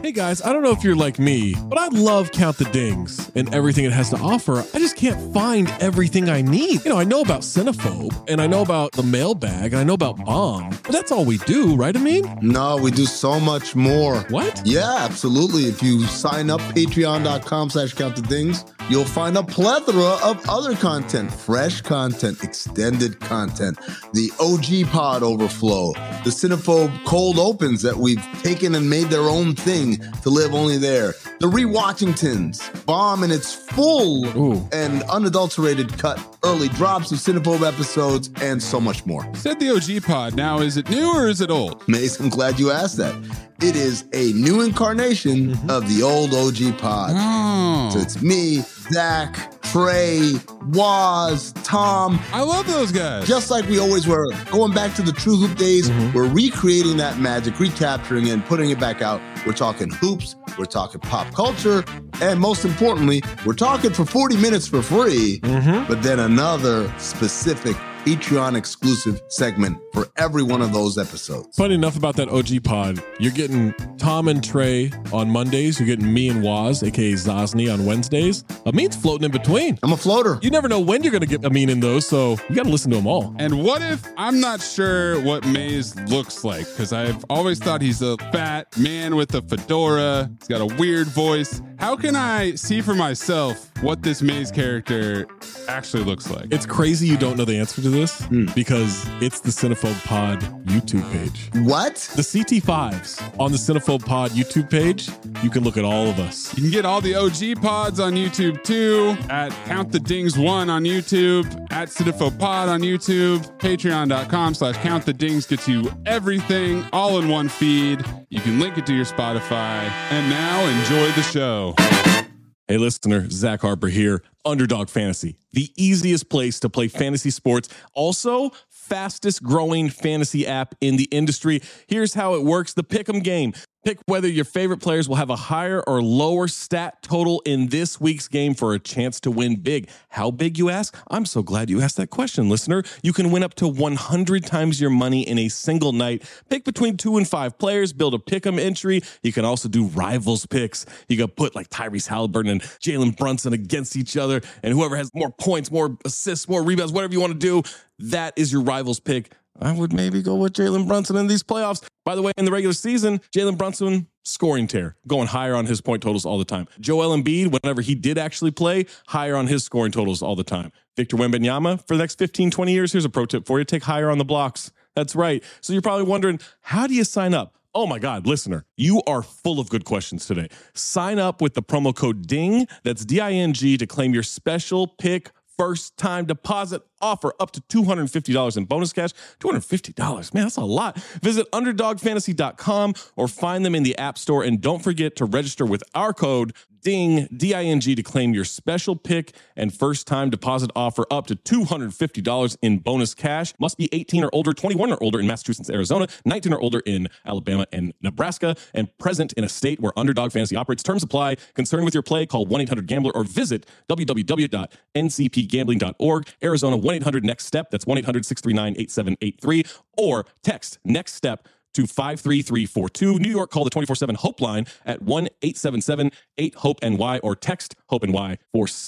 Hey guys, I don't know if you're like me, but I love Count the Dings and everything it has to offer. I just can't find everything I need. I know about Cinephobe, and I know about the mailbag, and I know about Bomb, but that's all we do, right, Amin? No, we do so much more. What? Yeah, absolutely. If you sign up, patreon.com/countthedings, you'll find a plethora of other content, fresh content, extended content, the OG pod overflow, the Cinephobe cold opens that we've taken and made their own thing to live only there, the Rewatchingtons, Bomb in its full and unadulterated cut, early drops of Cinephobe episodes, and so much more. Said the OG pod. Now, is it new or is it old? Mace, I'm glad you asked that. It is a new incarnation of the old OG pod. Oh. So it's me, Zach, Trey, Waz, Tom. I love those guys. Just like we always were. Going back to the True Hoop days, we're recreating that magic, recapturing it, and putting it back out. We're talking hoops, we're talking pop culture, and most importantly, we're talking for 40 minutes for free, but then another specific Patreon exclusive segment for every one of those episodes. Funny enough about that OG pod, you're getting Tom and Trey on Mondays. You're getting me and Waz, aka Zosny, on Wednesdays. Amin's floating in between. I'm a floater. You never know when you're going to get Amin in those, so you got to listen to them all. And what if I'm not sure what Maze looks like? Because I've always thought he's a fat man with a fedora. He's got a weird voice. How can I see for myself what this Maze character actually looks like? It's crazy you don't know the answer to this because it's the Cinephobe Pod YouTube page. What? The CT5s on the Cinephobe Pod YouTube page, you can look at all of us. You can get all the OG pods on YouTube too, at Count the Dings 1 on YouTube, at Cinephobe Pod on YouTube, patreon.com/Count the Dings gets you everything all in one feed. You can link it to your Spotify. And now enjoy the show. Hey listener, Zach Harper here, Underdog Fantasy, the easiest place to play fantasy sports. Also, fastest growing fantasy app in the industry. Here's how it works. The Pick'em game. Pick whether your favorite players will have a higher or lower stat total in this week's game for a chance to win big. How big, you ask? I'm so glad you asked that question, listener. You can win up to 100 times your money in a single night. Pick between 2 and 5 players, build a pick'em entry. You can also do rivals picks. You can put like Tyrese Halliburton and Jalen Brunson against each other, and whoever has more points, more assists, more rebounds, whatever you want to do, that is your rivals pick. I would maybe go with Jalen Brunson in these playoffs. By the way, in the regular season, Jalen Brunson, scoring tear, going higher on his point totals all the time. Joel Embiid, whenever he did actually play, higher on his scoring totals all the time. Victor Wembanyama, for the next 15, 20 years, here's a pro tip for you. Take higher on the blocks. That's right. So you're probably wondering, how do you sign up? Oh my God, listener, you are full of good questions today. Sign up with the promo code DING, that's D-I-N-G, to claim your special pick first time deposit offer up to $250 in bonus cash. $250, man, that's a lot. Visit underdogfantasy.com or find them in the App Store. And don't forget to register with our code DING, D-I-N-G, to claim your special pick and first time deposit offer up to $250 in bonus cash. Must be 18 or older, 21 or older in Massachusetts, Arizona, 19 or older in Alabama and Nebraska, and present in a state where Underdog Fantasy operates. Terms apply. Concerned with your play, call 1-800-GAMBLER or visit www.ncpgambling.org. Arizona, 1-800-NEXT-STEP. That's 1-800-639-8783. Or text NEXT STEP to 53342. New York, call the 24/7 Hope line at 1-877-8-HOPE-NY or text HOPE-NY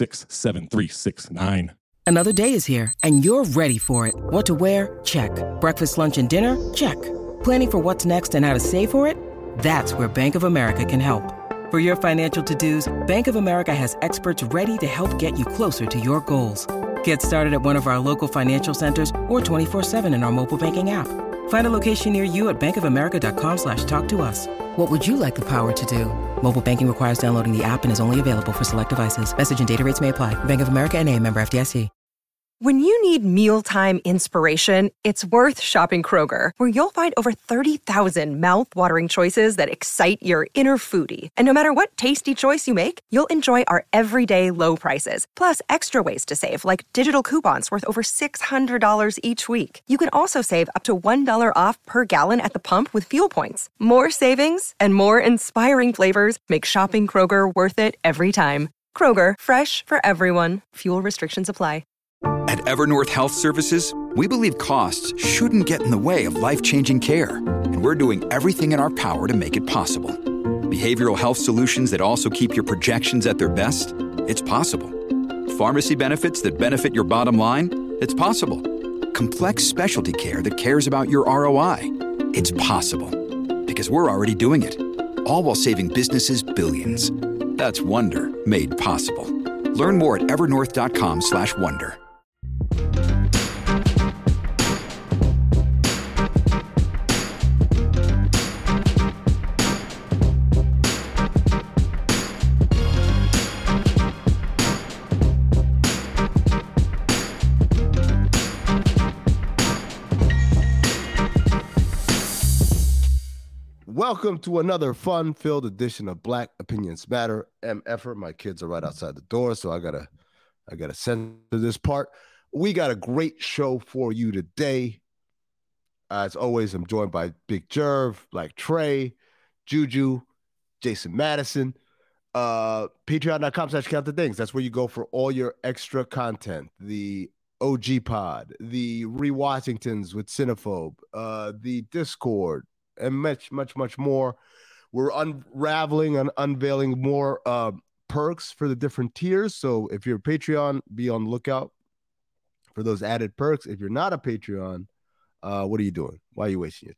467-369. Another day is here and you're ready for it. What to wear? Check. Breakfast, lunch, and dinner? Check. Planning for what's next and how to save for it? That's where Bank of America can help. For your financial to-dos, Bank of America has experts ready to help get you closer to your goals. Get started at one of our local financial centers or 24/7 in our mobile banking app. Find a location near you at bankofamerica.com/talktous. What would you like the power to do? Mobile banking requires downloading the app and is only available for select devices. Message and data rates may apply. Bank of America N.A., member FDIC. When you need mealtime inspiration, it's worth shopping Kroger, where you'll find over 30,000 mouth-watering choices that excite your inner foodie. And no matter what tasty choice you make, you'll enjoy our everyday low prices, plus extra ways to save, like digital coupons worth over $600 each week. You can also save up to $1 off per gallon at the pump with fuel points. More savings and more inspiring flavors make shopping Kroger worth it every time. Kroger, fresh for everyone. Fuel restrictions apply. At Evernorth Health Services, we believe costs shouldn't get in the way of life-changing care, and we're doing everything in our power to make it possible. Behavioral health solutions that also keep your projections at their best? It's possible. Pharmacy benefits that benefit your bottom line? It's possible. Complex specialty care that cares about your ROI? It's possible. Because we're already doing it. All while saving businesses billions. That's Wonder made possible. Learn more at evernorth.com/wonder. Welcome to another fun-filled edition of Black Opinions Matter. MFer, my kids are right outside the door, so I gotta censor this part. We got a great show for you today. As always, I'm joined by Big Jerv, Black Trey, Juju, Jason Madison. Patreon.com/countthethings. That's where you go for all your extra content. The OG Pod, the Rewashingtons with Cinephobe, the Discord, and much more. We're unraveling and unveiling more perks for the different tiers. So if you're a Patreon, be on the lookout for those added perks. If you're not a Patreon, what are you doing? Why are you wasting your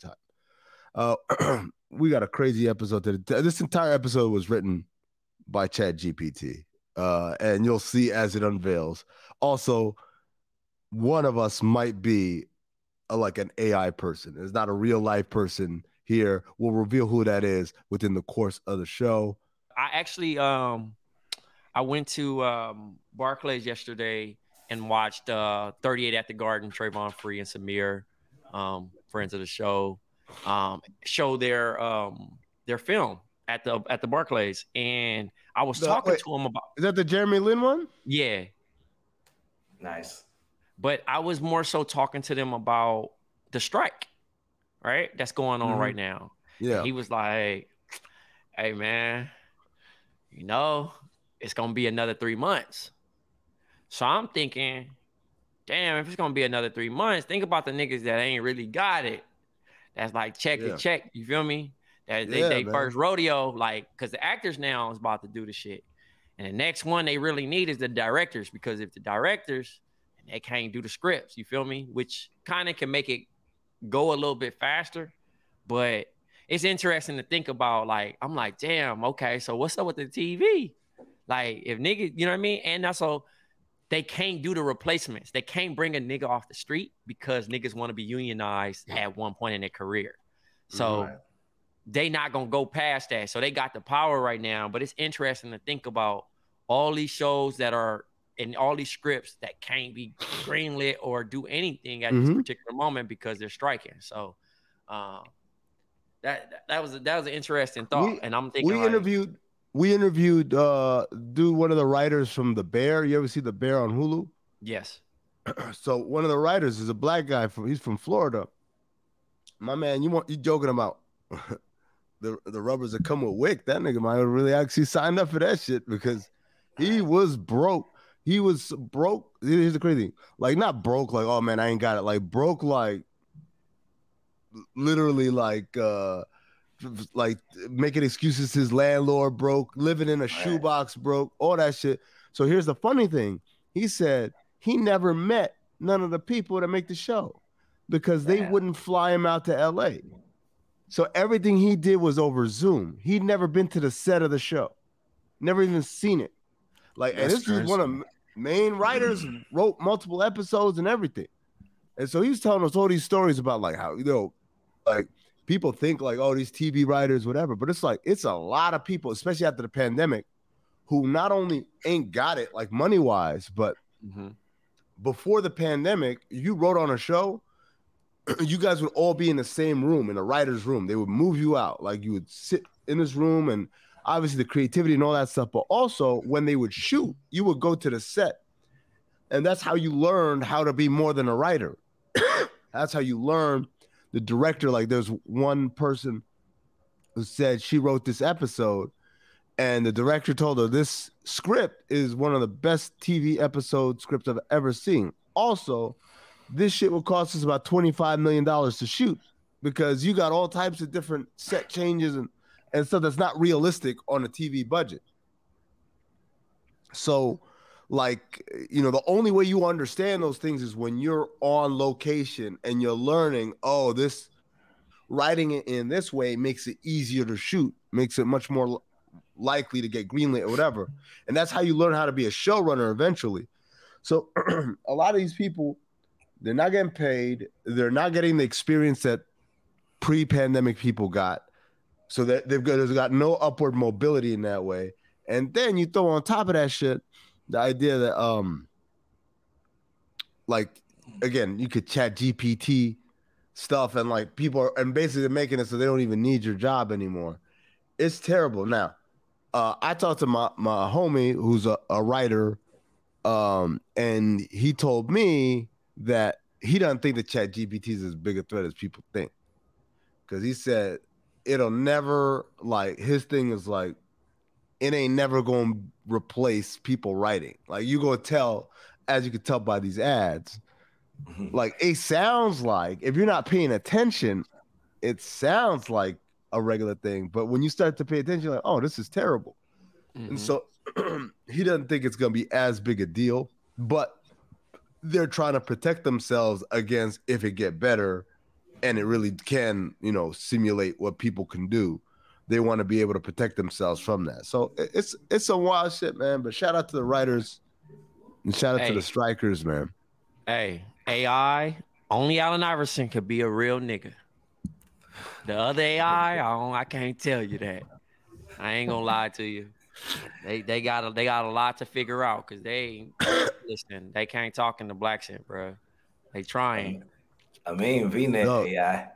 time? We got a crazy episode today. This entire episode was written by ChatGPT, and you'll see as it unveils. Also, one of us might be like an AI person. It's not a real life person here. We'll reveal who that is within the course of the show. I actually, I went to Barclays yesterday and watched 38 at the Garden, Trayvon Free and Samir, friends of the show, show their film at the Barclays. And I was talking to him about. Is that the Jeremy Lin one? Yeah. Nice. But I was more so talking to them about the strike, right? That's going on right now. Yeah. And he was like, hey, man, you know, it's going to be another 3 months. So I'm thinking, damn, if it's going to be another 3 months, think about the niggas that ain't really got it. That's like check to check. You feel me? That they first rodeo, like, because the actors now is about to do the shit. And the next one they really need is the directors, because if the directors, they can't do the scripts, you feel me? Which kind of can make it go a little bit faster. But it's interesting to think about, like, I'm like, damn, okay, so what's up with the TV? Like, if niggas, you know what I mean? And also, they can't do the replacements. They can't bring a nigga off the street because niggas want to be unionized at one point in their career. So they not going to go past that. So they got the power right now. But it's interesting to think about all these shows that are, and all these scripts that can't be greenlit or do anything at this particular moment because they're striking. So that was an interesting thought. And I'm thinking we interviewed one of the writers from The Bear. You ever see The Bear on Hulu? Yes. So one of the writers is a black guy he's from Florida. My man, you joking about the rubbers that come with Wick? That nigga might have really actually signed up for that shit because he was broke. He was broke. Here's the crazy thing. Like, not broke, like, oh, man, I ain't got it. Like, broke, like, literally, like making excuses to his landlord broke, living in a shoebox broke, all that shit. So here's the funny thing. He said he never met none of the people that make the show because they wouldn't fly him out to L.A. So everything he did was over Zoom. He'd never been to the set of the show. Never even seen it. Like, and this is one of the main writers, wrote multiple episodes and everything. And so he was telling us all these stories about, like, how, you know, like, people think, like, oh, these TV writers, whatever. But it's like, it's a lot of people, especially after the pandemic, who not only ain't got it, like, money-wise, but before the pandemic, you wrote on a show, you guys would all be in the same room, in a writer's room. They would move you out. Like, you would sit in this room, and obviously the creativity and all that stuff, but also when they would shoot, you would go to the set. And that's how you learned how to be more than a writer. That's how you learn the director. Like, there's one person who said she wrote this episode and the director told her this script is one of the best TV episode scripts I've ever seen. Also, this shit will cost us about $25 million to shoot because you got all types of different set changes and and stuff that's not realistic on a TV budget. So, like, the only way you understand those things is when you're on location and you're learning, oh, this writing it in this way makes it easier to shoot, makes it much more likely to get greenlit or whatever. And that's how you learn how to be a showrunner eventually. So a lot of these people, they're not getting paid. They're not getting the experience that pre-pandemic people got. So that they've got no upward mobility in that way. And then you throw on top of that shit the idea that, like, again, you could chat GPT stuff and like people are and basically making it so they don't even need your job anymore. It's terrible. Now, I talked to my homie who's a writer, and he told me that he doesn't think that chat GPT is as big a threat as people think. Because he said it'll never, like, his thing is like, it ain't never going to replace people writing. Like, you go tell, as you can tell by these ads, like, it sounds like, if you're not paying attention, it sounds like a regular thing. But when you start to pay attention, you're like, oh, this is terrible. And so he doesn't think it's going to be as big a deal, but they're trying to protect themselves against if it get better and it really can, simulate what people can do. They want to be able to protect themselves from that. So it's some wild shit, man. But shout out to the writers and shout out to the strikers, man. Hey, AI, only Allen Iverson could be a real nigga. The other AI, I can't tell you that. I ain't gonna lie to you. They got a lot to figure out because they listen. They can't talk in the black accent, bro. They trying. I mean, V-neck AI.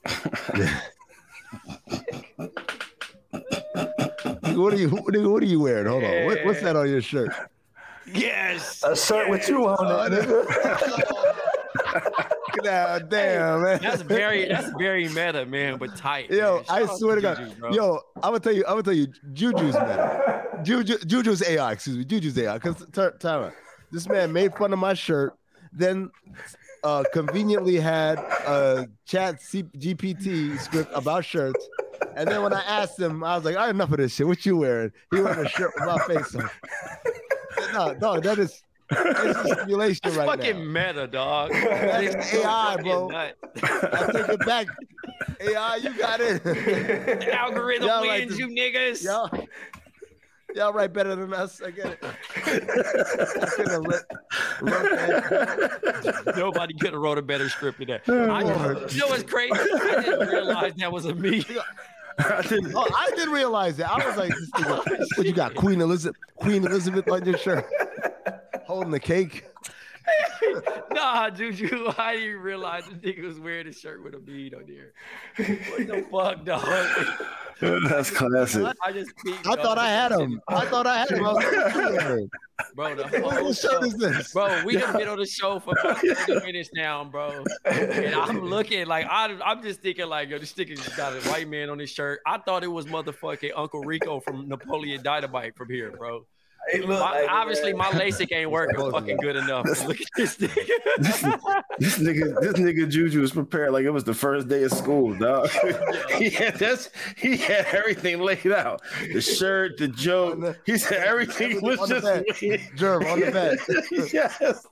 What are you wearing? Hold on. What's that on your shirt? Yes, a shirt with you on it, nigga. God damn, man. That's very meta, man, but tight. Yo, man. I swear to God. Juju, yo, I'm gonna tell you, Juju's meta. Juju's AI, excuse me. Juju's AI. Because time out. This man made fun of my shirt, then conveniently had a chat GPT script about shirts. And then when I asked him, I was like, all right, enough of this shit. What you wearing? He wearing a shirt with my face on. No, dog, it's a simulation That's right fucking now. meta, dog. That is AI, bro. Nut. I take it back. AI, you got it. The algorithm wins, you niggas. Y'all write better than us. I get it. Nobody could have wrote a better script than that. You know what's crazy? I didn't realize that was a me. I didn't realize that. I was like, what you got? Queen Elizabeth on your shirt, holding the cake. Nah, Juju, I didn't realize the nigga was wearing a shirt with a bead on there. What the fuck, dog? That's classic. I thought I had him. I was like, bro, the whole shirt is this? Bro, we have been on the show for about 30 minutes now, bro. And I'm looking like I'm just thinking like, yo, this nigga just got a white man on his shirt. I thought it was motherfucking Uncle Rico from Napoleon Dynamite from here, bro. Obviously, my LASIK ain't working fucking good enough. Look at this nigga. this nigga Juju was prepared like it was the first day of school, dog. he had everything laid out. The shirt, the joke. He said everything was on just Jerv on the bed. Yes.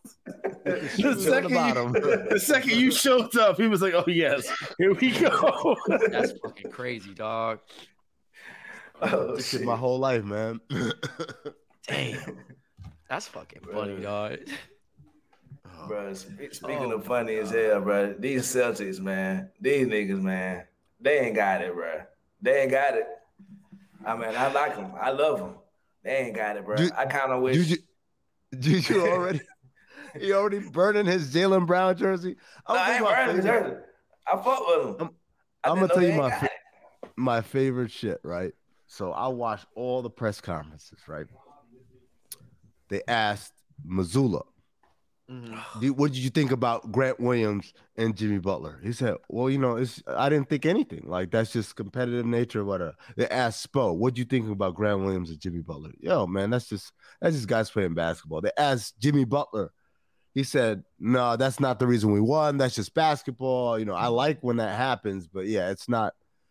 The second you showed up, he was like, "Oh yes, here we go." That's fucking crazy, dog. This is my whole life, man. Damn, that's fucking funny, dog. Bro, speaking of funny as hell, bro, these Celtics, man, these niggas, man, they ain't got it, bro. They ain't got it. I mean, I like them. I love them. They ain't got it, bro. I kind of wish. Juju already, he already burning his Jaylen Brown jersey. I ain't burning his jersey. I fuck with him. I'm gonna tell you my favorite shit, right? So I watched all the press conferences, right? They asked Mazzulla, what did you think about Grant Williams and Jimmy Butler? He said, well, I didn't think anything. Like, that's just competitive nature or whatever. They asked Spo, what did you think about Grant Williams and Jimmy Butler? Yo, man, that's just guys playing basketball. They asked Jimmy Butler. He said, no, that's not the reason we won. That's just basketball. I like when that happens, but yeah, it's not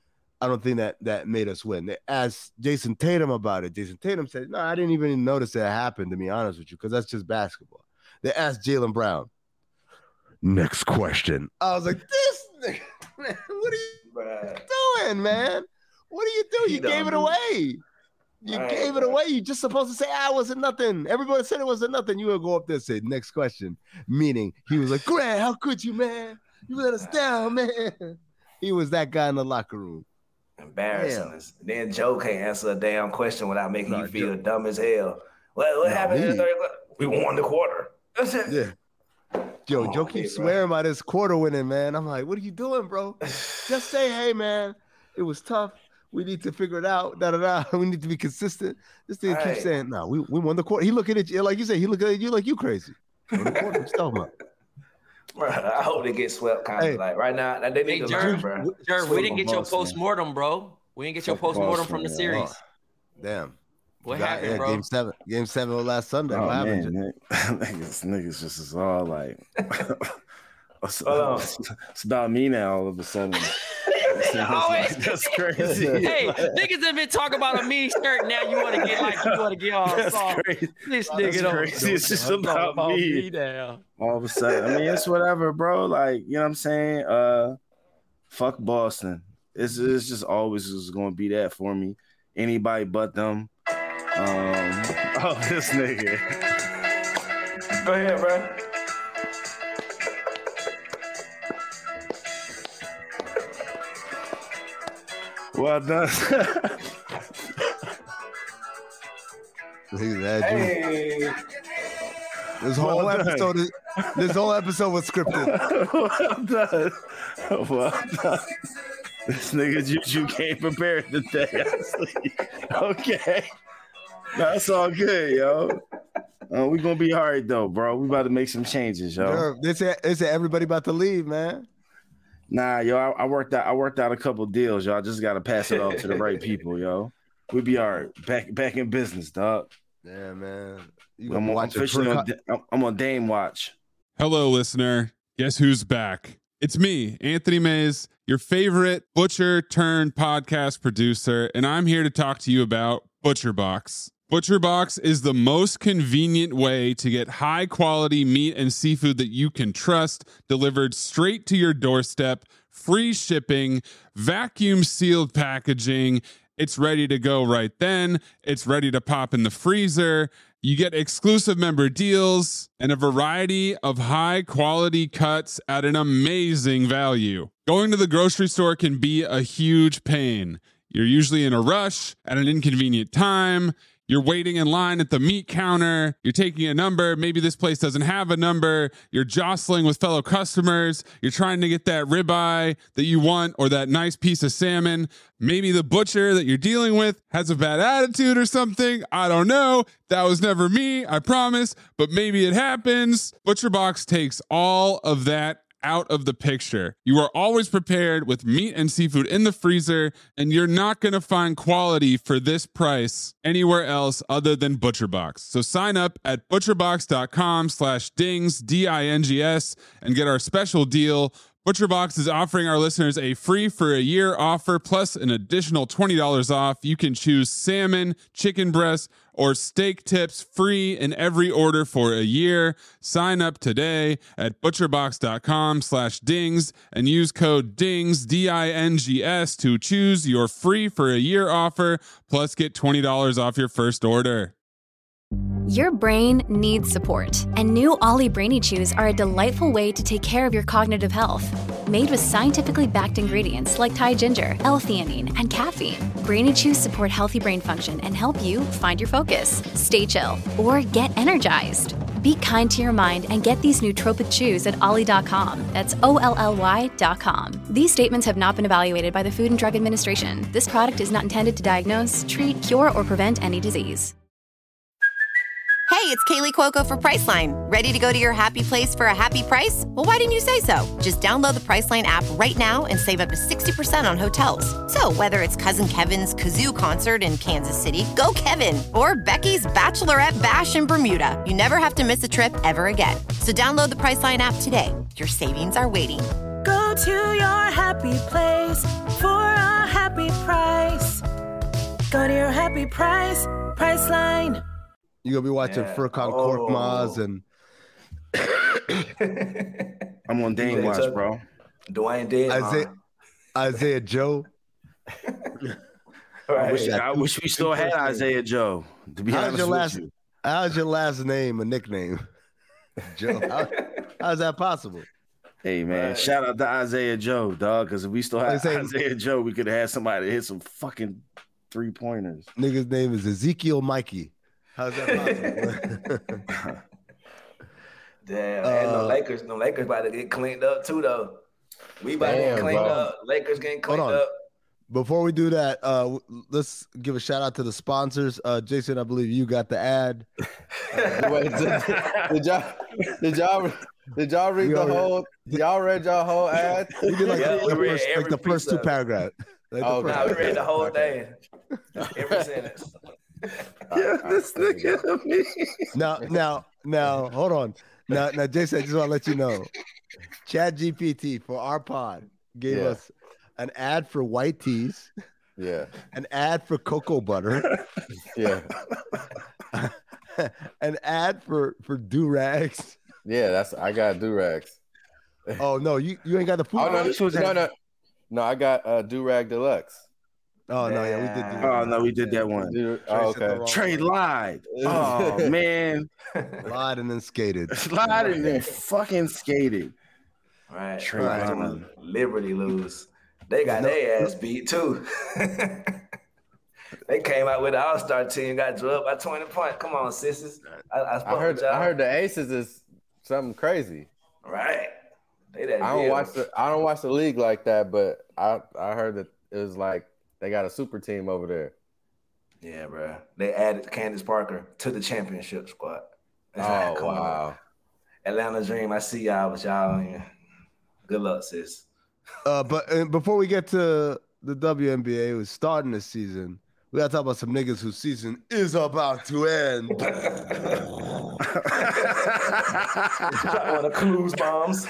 I don't think that made us win. They asked Jason Tatum about it. Jason Tatum said, no, I didn't even notice that happened, to be honest with you, because that's just basketball. They asked Jaylen Brown. Next question. I was like, this nigga, man, what are you doing, man? What are you doing? You gave it away. You gave it away. You just supposed to say, it wasn't nothing. Everybody said it wasn't nothing. You would go up there and say, next question. Meaning, he was like, Grant, how could you, man? You let us down, man. He was that guy in the locker room. Embarrassing us. Then Joe can't answer a damn question without making you feel dumb as hell. What happened in the third quarter? We won the quarter. That's it. Yeah. Joe keeps swearing by this quarter winning, man. I'm like, what are you doing, bro? Just say, hey, man, it was tough. We need to figure it out. We need to be consistent. This thing keeps saying, no, we won the quarter. He looking at you, like you said, he looking at you like you crazy. Won the quarter. What you talking about? Bro, I hope they get swept kind of like right now. They need to learn, bro. Jerv, we didn't get your post-mortem, bro. We didn't get your post-mortem from the series. Oh, damn. What happened, bro? Game 7 was last Sunday. What happened? Man, niggas just is all like, it's about me now all of a sudden. That's crazy. Hey, niggas have been talking about a mean shirt. Now you want to get all soft. This nigga crazy. It's just about me now. All of a sudden, I mean, it's whatever, bro. Like, you know what I'm saying? Fuck Boston. It's just always going to be that for me. Anybody but them. This nigga. Go ahead, bro. Well done. Hey. This whole episode was scripted. Well done. This nigga Juju came prepared today. Okay. That's all good, yo. We gonna be all right though, bro. We about to make some changes, yo. They said everybody about to leave, man. Nah, yo, I worked out a couple deals, y'all. Just gotta pass it off to the right people, yo. We be all right. Back in business, dog. Yeah, man. I'm on Dame watch. Hello, listener. Guess who's back? It's me, Anthony Mays, your favorite butcher turned podcast producer, and I'm here to talk to you about ButcherBox. ButcherBox is the most convenient way to get high quality meat and seafood that you can trust delivered straight to your doorstep, free shipping, vacuum sealed packaging. It's ready to go right then. It's ready to pop in the freezer. You get exclusive member deals and a variety of high quality cuts at an amazing value. Going to the grocery store can be a huge pain. You're usually in a rush at an inconvenient time. You're waiting in line at the meat counter. You're taking a number. Maybe this place doesn't have a number. You're jostling with fellow customers. You're trying to get that ribeye that you want or that nice piece of salmon. Maybe the butcher that you're dealing with has a bad attitude or something. I don't know. That was never me, I promise. But maybe it happens. ButcherBox takes all of that out of the picture. You are always prepared with meat and seafood in the freezer, and you're not going to find quality for this price anywhere else other than ButcherBox. So sign up at butcherbox.com/dings, D-I-N-G-S, and get our special deal. ButcherBox is offering our listeners a free for a year offer plus an additional $20 off. You can choose salmon, chicken breast, or steak tips free in every order for a year. Sign up today at butcherbox.com/dings and use code DINGS, D-I-N-G-S, to choose your free for a year offer plus get $20 off your first order. Your brain needs support, and new Ollie Brainy Chews are a delightful way to take care of your cognitive health. Made with scientifically backed ingredients like Thai ginger, L-theanine, and caffeine, Brainy Chews support healthy brain function and help you find your focus, stay chill, or get energized. Be kind to your mind and get these nootropic chews at ollie.com. That's OLLY.com. These statements have not been evaluated by the Food and Drug Administration. This product is not intended to diagnose, treat, cure, or prevent any disease. Hey, it's Kaylee Cuoco for Priceline. Ready to go to your happy place for a happy price? Well, why didn't you say so? Just download the Priceline app right now and save up to 60% on hotels. So whether it's Cousin Kevin's Kazoo Concert in Kansas City, go Kevin, or Becky's Bachelorette Bash in Bermuda, you never have to miss a trip ever again. So download the Priceline app today. Your savings are waiting. Go Go to your happy place for a happy price. Go to your happy price, Priceline. You're going to be watching Furkan Korkmaz and... I'm on Dane watch, bro. Dwayne Dead. Isaiah Joe. I wish we still had Isaiah Joe, to be honest with you. How's your last name a nickname? Joe. How's that possible? Hey, man, shout out to Isaiah Joe, dog, because if we still had Isaiah Joe, we could have had somebody hit some fucking three-pointers. Nigga's name is Ezekiel Mikey. How's that possible? Damn, and the Lakers about to get cleaned up too, though. We about to get cleaned up. Lakers getting cleaned up. Before we do that, let's give a shout out to the sponsors. Jason, I believe you got the ad. Wait, did y'all read the whole? Y'all read your whole ad? We did the first two paragraphs. We read the whole thing. Every sentence. Yeah, this nigga me. Now, hold on. Now, Jason, I just want to let you know, ChatGPT for our pod gave us an ad for white teas. Yeah. An ad for cocoa butter. Yeah. An ad for do-rags. Yeah, I got do-rags. Oh no, you ain't got the food. No, I got do-rag deluxe. Oh no, yeah, we did. Oh no, we did that one. Okay. Trey lied. Oh man, lied and then skated. Lied and then fucking skated. Right. Trey Liberty lose. They got their ass beat too. They came out with the All-Star team, got drugged by 20 points. Come on, sisters. I heard the Aces is something crazy. Right. I don't watch the league like that, but I heard that it was like they got a super team over there. Yeah, bro. They added Candace Parker to the championship squad. Wow. Atlanta Dream, I see y'all, but y'all, good luck, sis. But before we get to the WNBA, who's starting this season, we gotta talk about some niggas whose season is about to end. One of Clues bombs.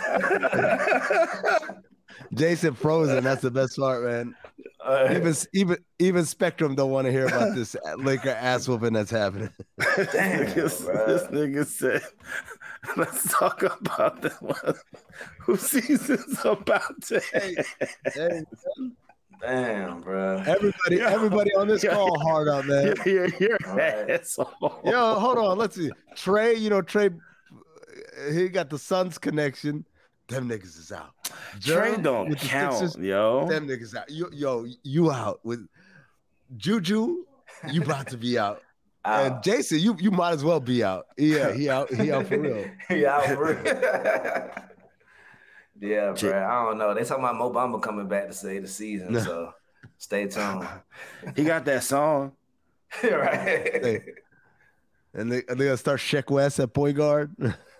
Jason frozen. That's the best part, man. Even Spectrum don't want to hear about this Laker ass whooping that's happening. This nigga said, let's talk about the one whose season's about to end. Damn, bro. Everybody on this call hard out, man. You're asshole. Yo, hold on. Let's see. Trey, he got the Suns connection. Them niggas is out. Trey don't count, Sixers, yo. Them niggas out. You out with Juju. You about to be out. And Jason, you might as well be out. Yeah, he out for real. He out for real. Yeah, bro. I don't know. They talking about Mo Bamba coming back to save the season, so stay tuned. He got that song. Right. Hey. And they gonna start Sheck West at point guard.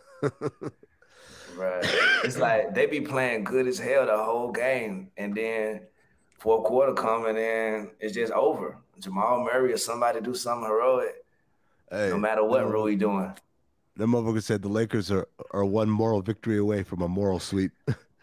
Right. It's like they be playing good as hell the whole game, and then fourth quarter coming in, it's just over. Jamal Murray or somebody do something heroic. Hey, no matter what Rui doing. The motherfucker said the Lakers are one moral victory away from a moral sweep.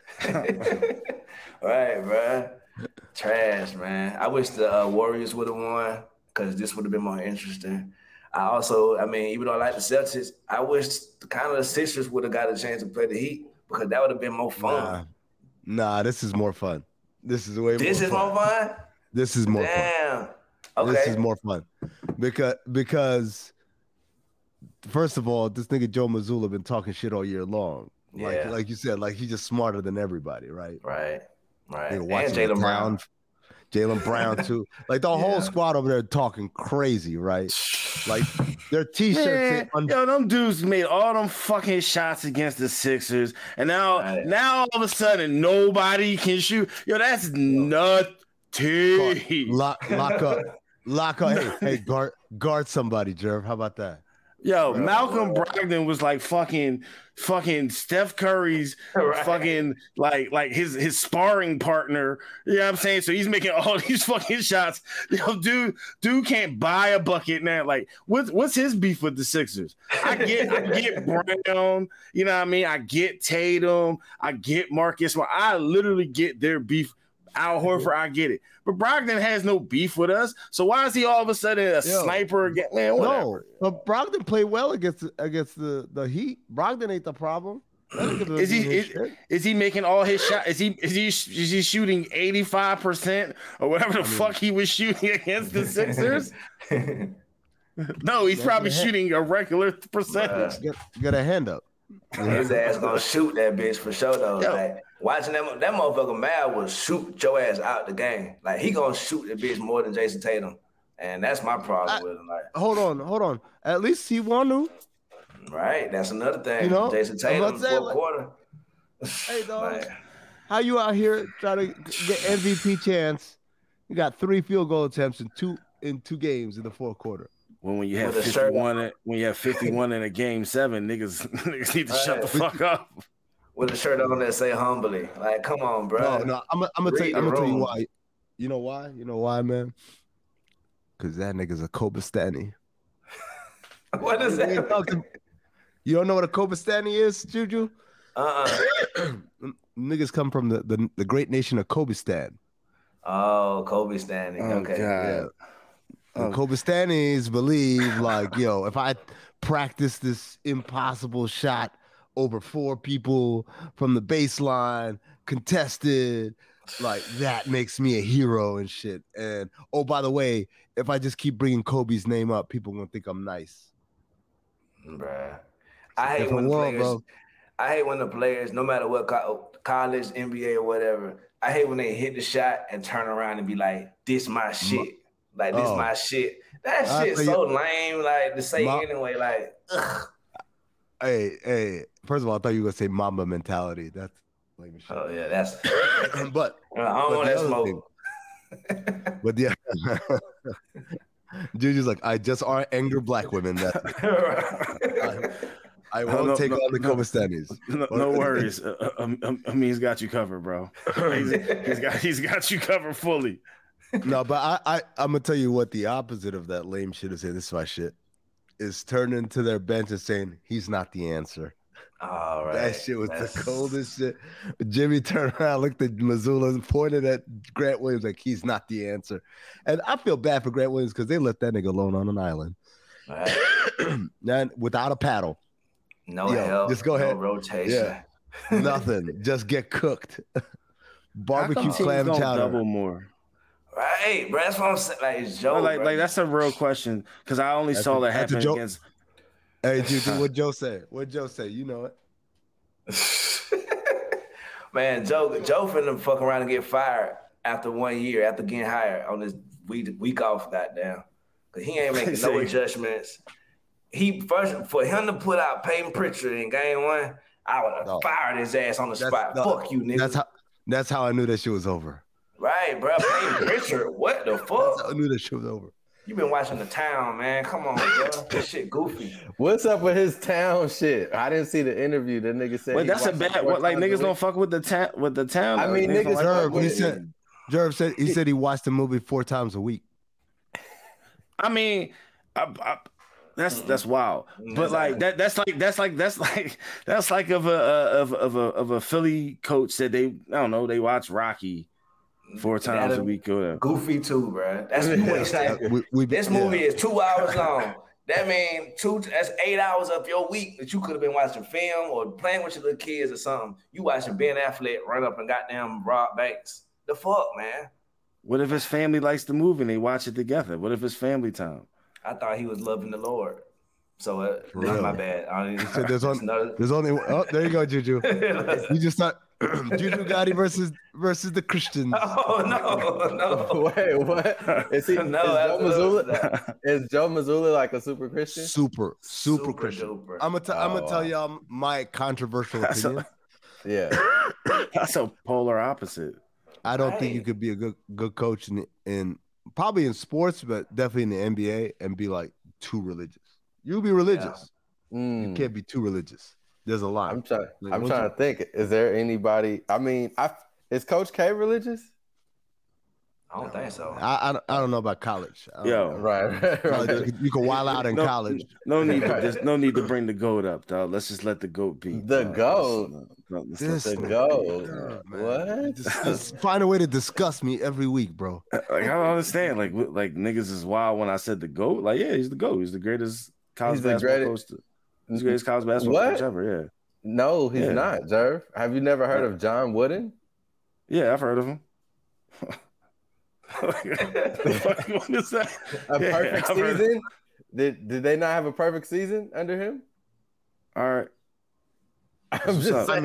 Right, bro. Trash, man. I wish the Warriors would have won because this would have been more interesting. Even though I like the Celtics, I wish the Sixers would have got a chance to play the Heat because that would have been more fun. Nah, this is more fun. This is more fun. This is more fun? This is more fun. Damn. Okay. This is more fun. Because first of all, this nigga Joe Mazzulla been talking shit all year long. Like you said, like he's just smarter than everybody, right? Right. And Jaylen Brown. Jaylen Brown too. Like the whole squad over there talking crazy, right? Like their t-shirts. Them dudes made all them fucking shots against the Sixers, and now all of a sudden nobody can shoot. Yo, that's nutty. Lock up. Hey, guard somebody, Jerv. How about that? Yo, Malcolm Brogdon was like fucking Steph Curry's fucking like his sparring partner. You know what I'm saying? So he's making all these fucking shots. Yo, dude can't buy a bucket now. Like, what's his beef with the Sixers? I get Brown. You know what I mean? I get Tatum. I get Marcus. I literally get their beef. Al Horford, I get it. But Brogdon has no beef with us. So why is he all of a sudden a sniper again? Man, whatever. No, but Brogdon played well against the Heat. Brogdon ain't the problem. Is he making all his shots? Is he shooting 85% or whatever the fuck he was shooting against the Sixers? No, he's probably shooting a regular percentage. Got a hand up. His ass gonna shoot that bitch for sure though. Yo. Like watching that motherfucker Mal will shoot your ass out the game. Like he gonna shoot the bitch more than Jason Tatum, and that's my problem with him. Like, hold on. At least he won to. Right, that's another thing. You know, Jason Tatum fourth quarter. Hey dog, how you out here trying to get MVP chance? You got 3 field goal attempts in two games in the fourth quarter. When you have 51 in a game 7, niggas need to shut the fuck up. With a shirt on that say humbly. Like, come on, bro. No, I'm gonna tell you why. You know why? You know why, man? Because that nigga's a Kobustani. What is that? You don't know what a Kobustani is, Juju? Niggas come from the great nation of Kobistan. Oh, Kobistani. Okay. Yeah. The Kobistanis believe, like, yo, if I practice this impossible shot over 4 people from the baseline, contested, like, that makes me a hero and shit. And, oh, by the way, if I just keep bringing Kobe's name up, people gonna think I'm nice. Bruh. I hate when the players, no matter what college, NBA, or whatever, I hate when they hit the shot and turn around and be like, this my shit. Like, this my shit. That shit's so lame, like, to say anyway. Like, ugh. Hey, first of all, I thought you were going to say Mamba mentality. That's lame shit. Oh, yeah, that's... but I don't want that smoke. But yeah. Juju's like, I just anger black women. I won't take on the Kobistanis. No worries. He's got you covered, bro. He's got you covered fully. No, but I'm gonna tell you what the opposite of that lame shit is. This is my shit. Is turning to their bench and saying he's not the answer. All right. That shit was the coldest shit. Jimmy turned around, looked at Missoula, and pointed at Grant Williams like he's not the answer. And I feel bad for Grant Williams because they let that nigga alone on an island. Right. And without a paddle. No help. Just go ahead. No rotation. Yeah. Nothing. Just get cooked. Barbecue clam chowder. Double more. Right, bro. That's what I'm saying. Like, it's Joe. Like that's a real question because I only saw that happen against. Hey, Juju, what Joe say? You know it. Man, Joe finna fuck around and get fired after 1 year, after getting hired on this week off, goddamn. Because he ain't making no adjustments. For him to put out Peyton Pritchard in game 1, I would have fired his ass on the spot. Fuck you, nigga. That's how I knew that shit was over. Right, bro. Peyton Pritchard, what the fuck? I knew that shit was over. You been watching The Town, man. Come on, bro. This shit goofy. What's up with his Town shit? I didn't see the interview. The nigga said. Wait, that's a bad. What? Like niggas don't fuck with the Town. I mean, niggas. Jerv said he watched the movie 4 times a week. I mean, that's wild. But like that's like of a Philly coach said they watch Rocky 4 times a week. Goofy too, bro. That's this movie is 2 hours long. That means that's 8 hours of your week that you could have been watching film or playing with your little kids or something. You watching Ben Affleck run up and goddamn rob banks. The fuck, man. What if his family likes the movie and they watch it together? What if it's family time? I thought he was loving the Lord. So that's my bad. So there's only there you go, Juju. You just thought Juju Gotti versus the Christians. Oh no. Wait, what? Is Joe Mazzulla? Is Joe Mazzulla like a super Christian? Super Christian. Duper. I'm gonna tell y'all my controversial opinion. Yeah. That's a polar opposite. I don't think you could be a good coach in probably in sports, but definitely in the NBA and be like too religious. You be religious. You can't be too religious. There's a line. I'm trying to think. Is there anybody? I mean, is Coach K religious? I don't think so. I don't know about college. Right. You can wild out in college. No need to bring the GOAT up, dog. Let's just let the GOAT be. The GOAT. The GOAT. What? Just find a way to disgust me every week, bro. Like I don't understand. Like niggas is wild when I said the GOAT. Like, yeah, he's the GOAT. He's the greatest college basketball coach. He's the greatest college basketball coach ever. Yeah. No, he's not, Jerv. Have you never heard of John Wooden? Yeah, I've heard of him. What is that? A perfect season? Did they not have a perfect season under him? All right. I'm just saying.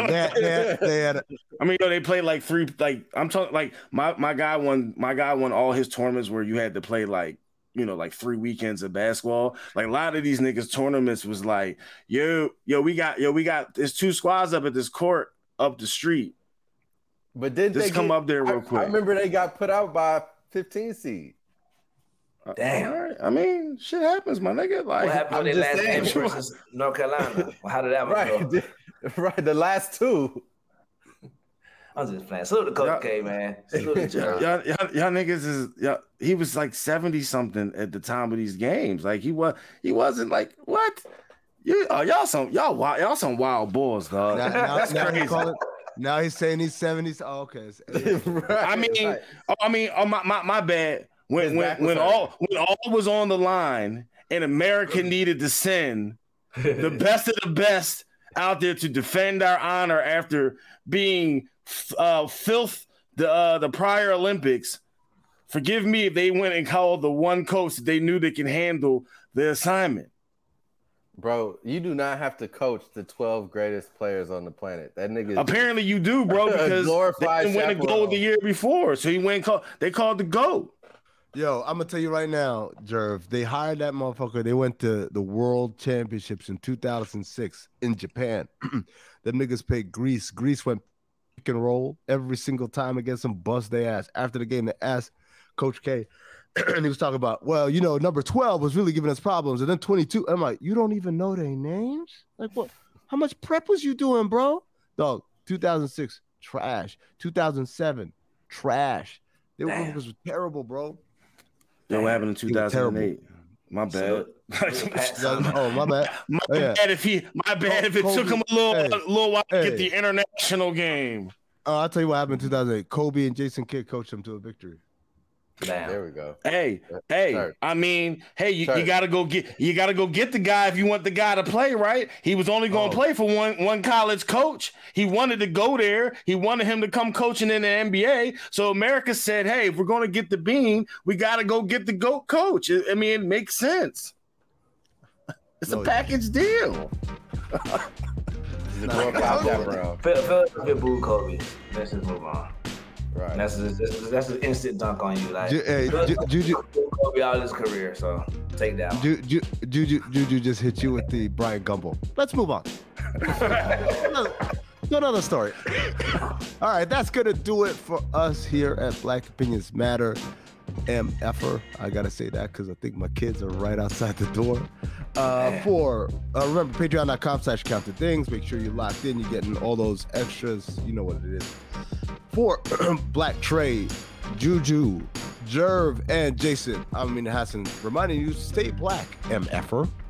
They played like three. Like I'm talking. Like my guy won all his tournaments where you had to play like 3 weekends of basketball. Like a lot of these niggas tournaments was like, we got there's 2 squads up at this court up the street. But did they come up there real quick? I remember they got put out by 15 seed. Damn. All right. I mean, shit happens, my nigga. Like, what happened in the last game versus North Carolina? Well, how did that one go? Right, the last 2. I'm just playing. Salute to Coach K, man. Salute to y'all niggas he was like 70 something at the time of these games. Like he wasn't like what? Y'all some wild bulls, dog. That's crazy. Now he's saying he's 70s. Oh, okay. Right. My bad. When all was on the line and America needed to send the best of the best out there to defend our honor after being filth the prior Olympics. Forgive me if they went and called the one coach that they knew they can handle the assignment. Bro, you do not have to coach the 12 greatest players on the planet. That nigga. Apparently you do, bro, because they didn't win a gold the year before. So they called the GOAT. Yo, I'm gonna tell you right now, Jerv. They hired that motherfucker. They went to the World Championships in 2006 in Japan. Them niggas played Greece. Greece went pick and roll every single time against them, bust their ass. After the game, they asked Coach K, and he was talking about, number 12 was really giving us problems, and then 22. I'm like, you don't even know their names? Like, what? How much prep was you doing, bro? Dog, 2006, trash. 2007, trash. They were terrible, bro. What happened in 2008? My bad. My bad. My bad if it took him a little while to get the international game. I'll tell you what happened in 2008. Kobe and Jason Kidd coached them to a victory. Damn. There we go. Hey, I mean, you gotta go get the guy if you want the guy to play, right? He was only gonna play for one college coach. He wanted to go there. He wanted him to come coaching in the NBA. So America said, hey, if we're gonna get the bean, we gotta go get the GOAT coach. I mean, it makes sense. It's a package deal. Philadelphia boo Kobe. Let's just move on. Right. That's an instant dunk on you. Like, Kobe all his career, so take that one. Juju just hit you with the Brian Gumble. Let's move on. Another story. All right, that's gonna do it for us here at Black Opinions Matter. MFer. I gotta say that because I think my kids are right outside the door. Remember, patreon.com/countthethings. Make sure you're locked in. You're getting all those extras. You know what it is. For Black Trey, Juju, Jerv, and Jason, Hassan, reminding you, stay black, MFer.